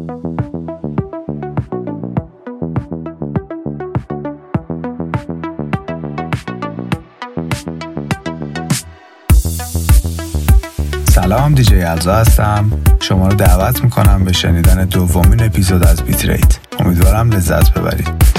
سلام، دیجی یلزا هستم. شما رو دعوت میکنم به شنیدن دومین اپیزود از بیت ریت. امیدوارم لذت ببرید.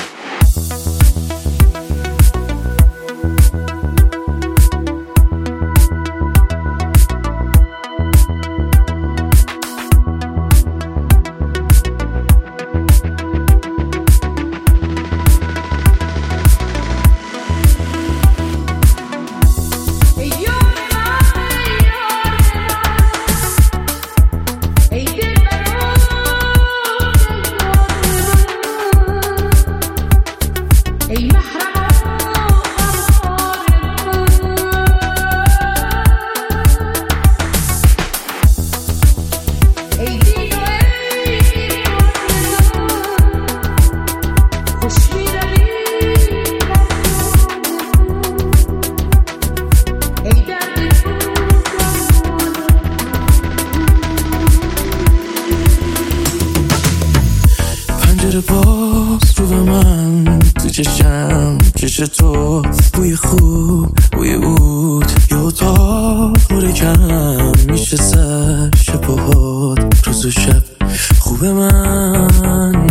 باز رو به من تو چشم چش تو، بوی خوب بوی عود، یه اتاق نور کم میشه سر شب و هات، روز و شب خوب من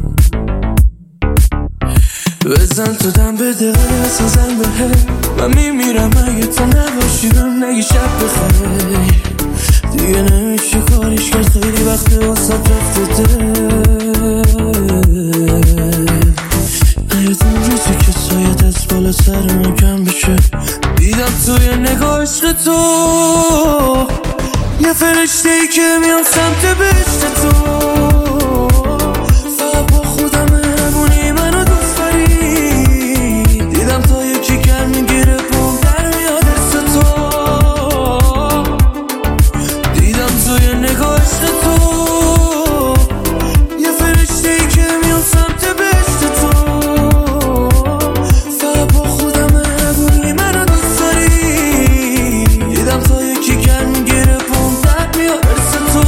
بزن تو دم بده اصلا زنگ بهه، من میمیرم اگه تو نباشی بهم نگی شب بخیر، دیگه نمیشه کاریش کرد خیلی وقت واسه رفته نیادم روزی که سایت از بالا سرمون کم بشه، دیدم توی نگاه عشق تو یه فرشته ای که میام سمت بهشت تو، فقط با خودم همونی منو دوست داری، دیدم تا یکی کم میگیره پام در میاد ارس تو، دیدم توی نگاه عشق تو یه فرشته ای که میام سمت بهشت تو، فقط با خودم همونی منو دوست داری، دیدم تا یکی کم میگیره پام در میاد ارس تو،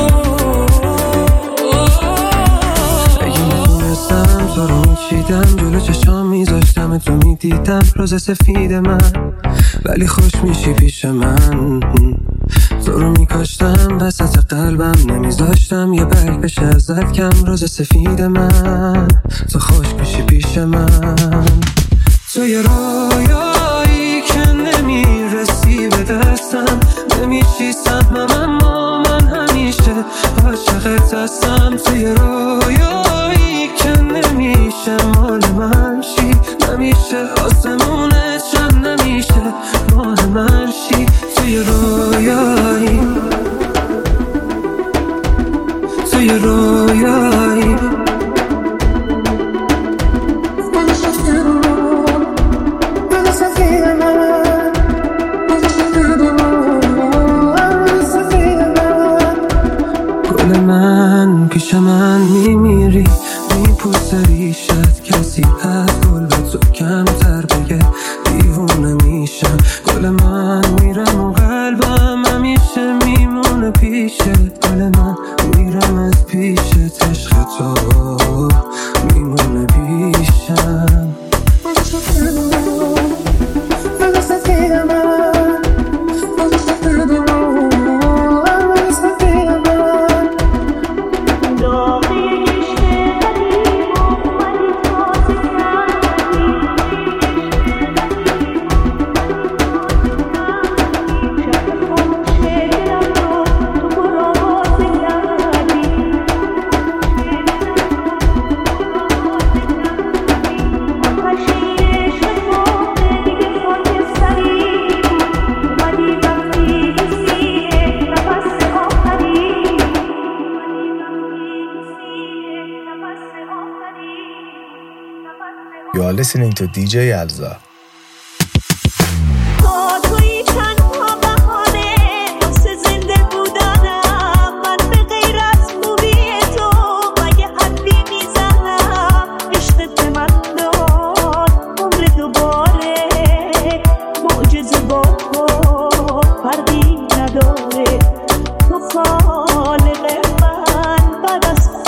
اگه میدونستم تو رو میچیدم جلو چشام میذاشتم تو میدیدم روز سفید من، ولی خوش میشی پیش من، تو رو میکاشتم وسط قلبم نمیذاشتم یه برگ بشه ازت کم، روز سفید من تو خوش میشی پیش من، تو یه رویایی که نمیرسی به دستم، نمیشی سهمم اما من همیشه عاشقت هستم، تو یه رویایی که نمیشه مال من شی، نمیشه آسمونت شم، نمیشه مال من شی، تو یه رویایی، تو یه رویایی، گل من پیش من میمیری، میپوسه ریشت، کسی از گل به تو کمتر بگه دیوونه میشم، گل من میرم و قلبم همیشه میمونه پیشه، گل من میرم از پیشت، عشق تو میمونه پیشم، You are listening to DJ Yalza. خالق من بعد از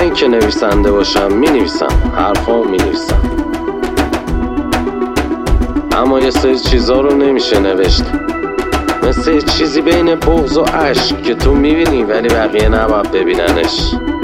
اینکه نویسنده باشم مینویسم، حرفامو مینویسم، اما یه سری چیزا رو نمیشه نوشت، مثل چیزی بین بغض و عشق که تو میبینی ولی بقیه نباید ببیننش،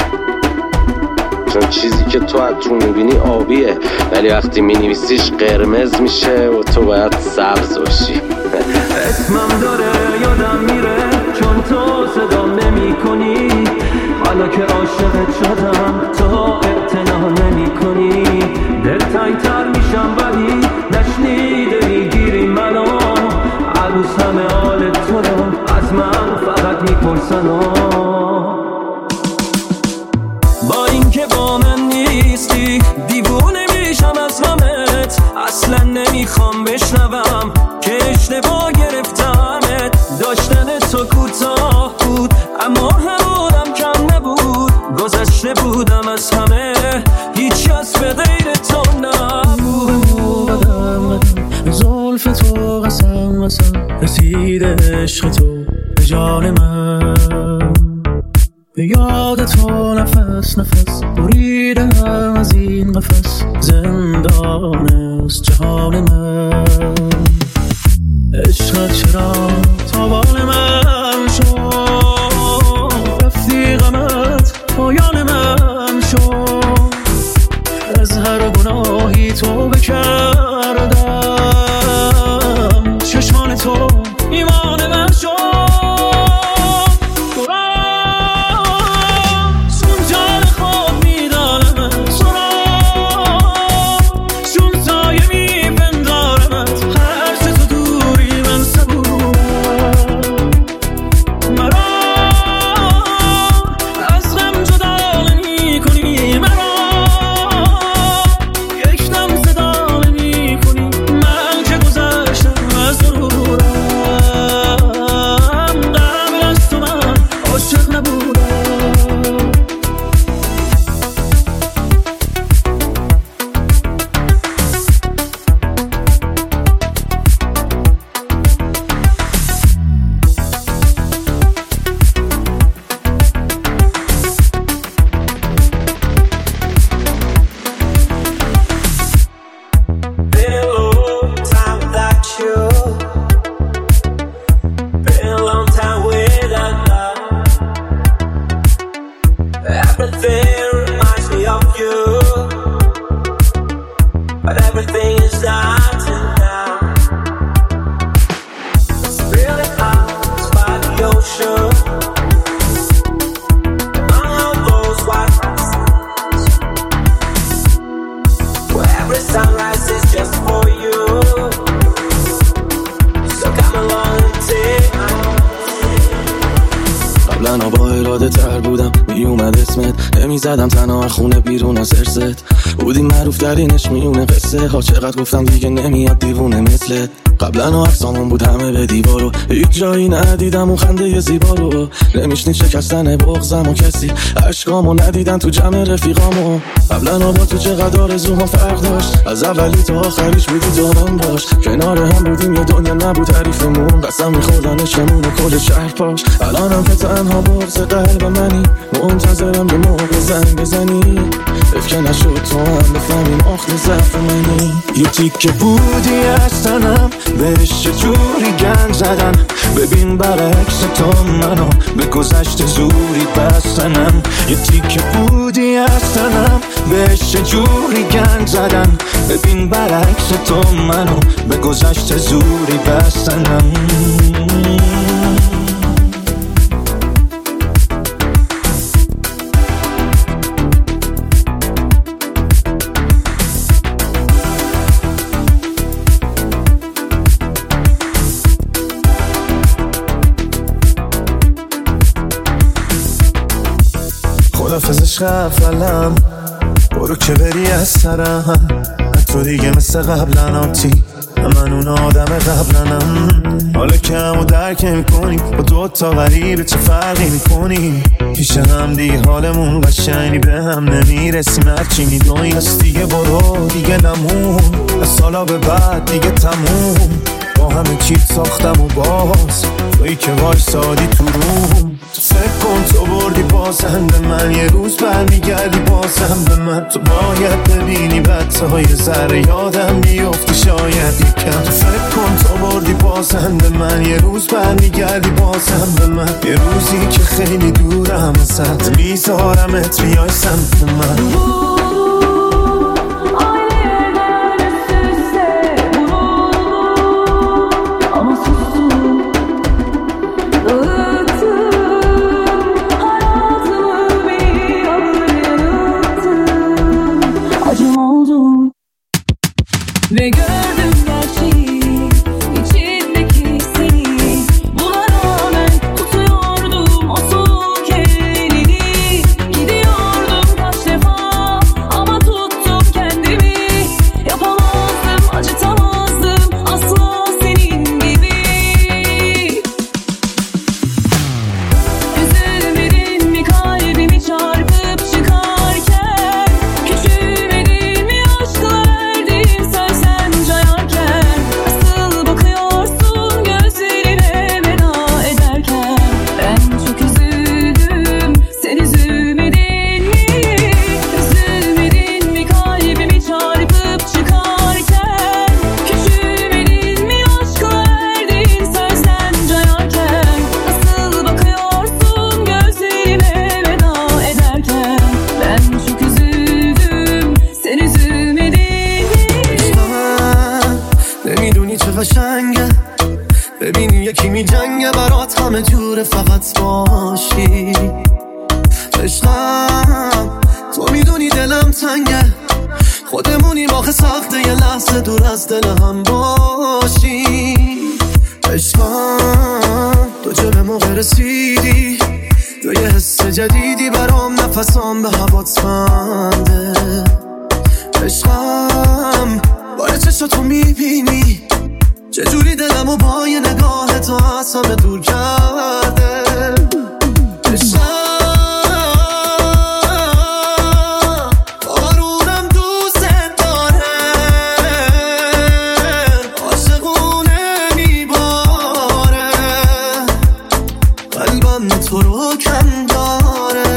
چون چیزی که تو از تو میبینی آبیه ولی وقتی مینویسیش قرمز میشه و تو باید سبز باشی. اسمم داره یادم میره چون تو صدام نمی کنی، حالا که عاشقت شدم تو اعتنا نمی کنی، دلتنگ‌تر میشم ولی نشنیده میگیری منو، عروس همه حال تو رو از من فقط میپرسن، با اینکه با من نیستی دیوونه میشم از غمت، اصلا نمیخوام بشنوم که اشتباه گرفتمت، داشتن تو کوتاه بود اما همونم کم نبود، گذشته بودم از همه هیچ کس به غیر تو نبود، زلف تو قسم رسید عشق تو به جان من، به یاد تو نفس بریدم از این قفس، زندان است جهان من، عشقت چرا تاوان من شد، رفیقمت پایان من شد، از هر گناهی تو بکردم، چشمان تو ایمان من شد، قبلا با اراده تر بودم میومد اسمت، نمیزدم تنها خونه بیرون از ارزت، بودی معروف ترینش میونه قصه ها، چقدر گفتم دیگه نمیاد دیوونه مثلت، قبلا عکسامون بود همه به دیوارو، هیچ جایی ندیدم اون خنده زیبا رو، نمیشنید شکستن بغضم و کسی عشقامو ندیدن تو جمع رفیقامو، قبلا با تو چقدر آرزوها فرق داشت، از اولی تا آخریش بودی تو هم باش، کنار هم بودیم یه دنیا نبود تعریفمون، قسم میخوردنشمون و کل شهر پاش، الانم که تنها بغض قلب منی، منتظرم یه موقع زنگ بزنی، افکه نشد تو هم بفهمیم آخر ضعف منی، یه تیکه بودی از تنم بهش چجوری گند زدم، ببین برعکس تو منو به گذشته زوری بستنم، یه تیکه بودی از تنم بهش چجوری گند زدم، ببین برعکس تو منو به گذشته زوری بستنم. خدافزش غفلم، برو که بری از سرم، تو دیگه مثل قبلن آتی، من اون آدم قبلنم، حالا که همو درک میکنی با دوتا غریبه چه فرقی میکنی، پیش هم دیگه حالمون قشنگی به هم نمیرسیم، هرچی میدونی از دیگه برو دیگه نمون، از سالا به بعد دیگه تموم، با همه چیز ساختم و باز تویی که وایسادی تو روم. تو فکر کن تو بردی بازنده من، یه روز برمیگردی بازم به من. تو باید ببینی بدتای ذره یادم میفتی شاید یکم. تو فکر کن تو بردی بازنده من، یه روز برمیگردی بازم به من. یه روزی که خیلی دورم ازت میذارمت بیای سمت من. Ve gördüm gerçeği içindeki seni. Buna rağmen tutuyordum o soğuk elini. Gidiyordum kaç defa ama tuttum kendimi. Yapamazdım, acıtamazdım asla senin gibi. Üzülmedin mi kalbimi çarpıp çıkarken? Küçülmedin mi aşkla verdiğim söz? ببینی یکی می جنگه برات همه جوره فقط باشی. عشقم تو میدونی دلم تنگه، خودمونیم آخه سخته یه لحظه دور از دل هم باشی. عشقم تو چه به موقع رسیدی، تو یه حس جدیدی برام نفسام به هوات بنده. عشقم باره چشاتو میبینی چجوری دلمو با یه نگاه تو از همه دور کرده. عشقم آرومم دوست داره، عاشقونه میباره، قلبم تو رو کم داره.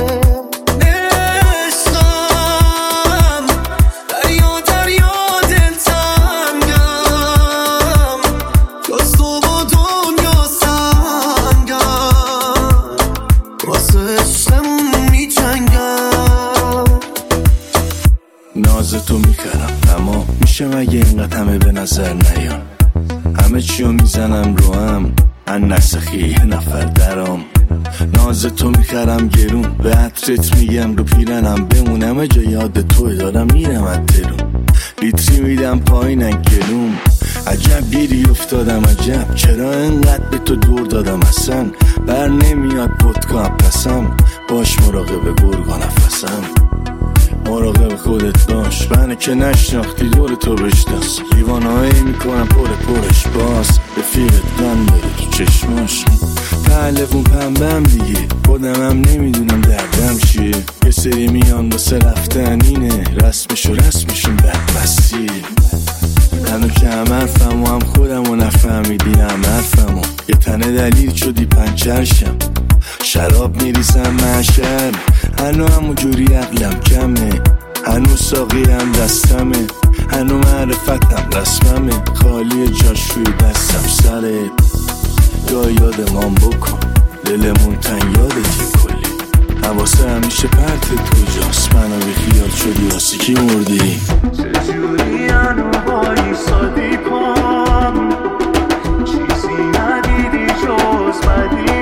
تو میکردم اما میشه مگه اینقدر همه به نظر نیام؟ همه چیو میزنم رو هم ان نسخی یه نفر درام. ناز تو میکردم گرون به عطرت میگم رو پیرنم بمونم جا یاد توی دارم میرم از درون. لیتری میدم پایینن گلوم عجب گیری افتادم عجب چرا انقدر به تو دور دادم اصلا بر نمیاد ودکا پسم باش مراقب گرگا نفسم مراقب خودت باش منه که نشناختی دور تو بشناس دیوانهایی میکنم پرش باز رفیقت من داره تو چشماش پهلوون پنبم دیگه خودمم نمیدونم دردم چیه یه سری میان واسه رفتن اینه رسمشون بدبستی منو که هم حرفم و هم خودم و نفهمیدی هم حرفم و یه تنه دلیل شدی پنچرشم شراب میریزم محشر هنو همون جوری عقلم کمه هنو ساقی هم دستمه هنو معرفتم رسممه خالی جاش روی دستم سره یا یادمان بکن دلمون تن یادتی کلی حواسه همیشه پرتت کجاست منو بی خیال شدی واسه کی مردی چجوری هنو بایی سادی پام چیزی ندیدی جز بدی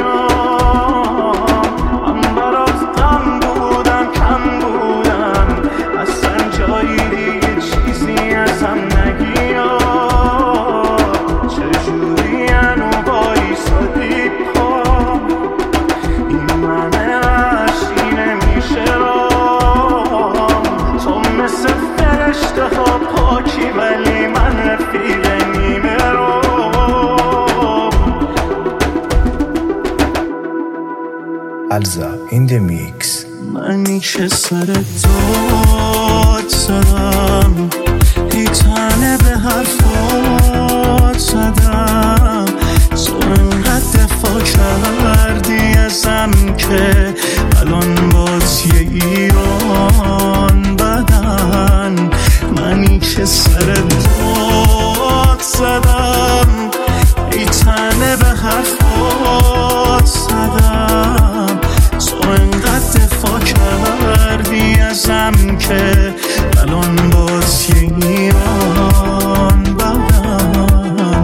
Alza in the mix. منی که سر داد زدم ای تنه به حرفات زدم، تو انقدر دفاع کردی ازم که الان باز یه ایران بدن، منی که سر باد زدم، ای تنه به حرفات زدم، تو انقدر دفاع کردی ازم که الان باز یه ایران بدن.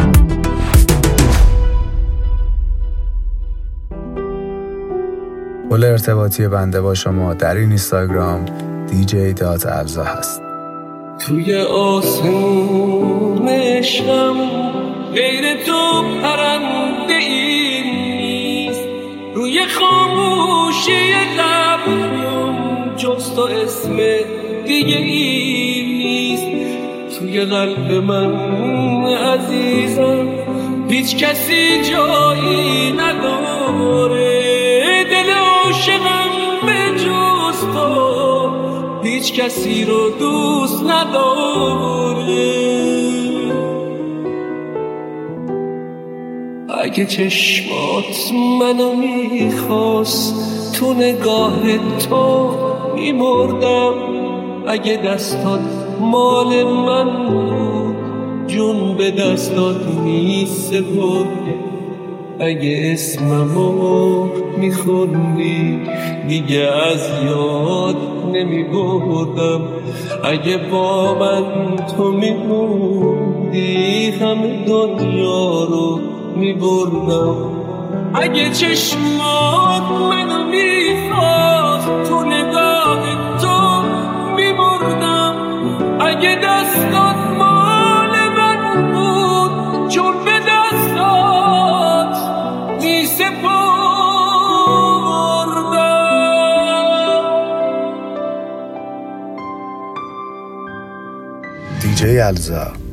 پل ارتباطی بنده با شما در این اینستاگرام dj.alza هست. توی آسمون عشقم غیر تو پرنده ای نیست، روی خاموشی لبم جز تو اسم دیگه ای نیست. توی قلب من عزیزم هیچ کسی جایی نداره، دل عاشقم به جز تو هیچ کسی رو دوست نداره. اگه چشمات منو میخواست تو نگاه تو میمردم، اگه دستات مال من بود جون به دستات میسپردم، اگه اسممو میخوندی دیگه از یاد نمیبردم، اگه با من تو میموندی همه دنیا رو میبردم. اگه چشمات منو میخواست تو نگاه تو میمردم، اگه دستات مال من بود چون به دستات میسپردم. DJ Alza